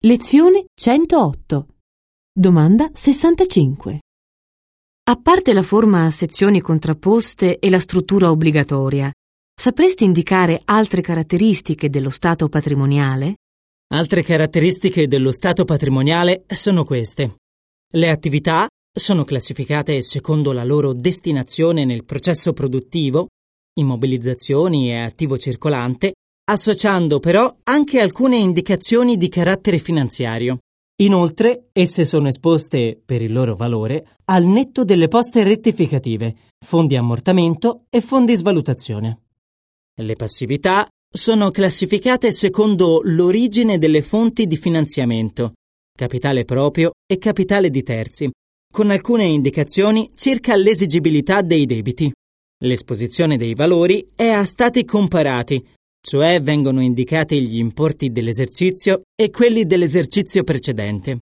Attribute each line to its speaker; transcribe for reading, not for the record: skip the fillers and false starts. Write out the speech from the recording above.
Speaker 1: Lezione 108. Domanda 65. A parte la forma a sezioni contrapposte e la struttura obbligatoria, sapresti indicare altre caratteristiche dello stato patrimoniale?
Speaker 2: Altre caratteristiche dello stato patrimoniale sono queste. Le attività sono classificate secondo la loro destinazione nel processo produttivo, immobilizzazioni e attivo circolante, associando però anche alcune indicazioni di carattere finanziario. Inoltre, esse sono esposte, per il loro valore, al netto delle poste rettificative, fondi ammortamento e fondi svalutazione. Le passività sono classificate secondo l'origine delle fonti di finanziamento, capitale proprio e capitale di terzi, con alcune indicazioni circa l'esigibilità dei debiti. L'esposizione dei valori è a stati comparati, cioè vengono indicati gli importi dell'esercizio e quelli dell'esercizio precedente.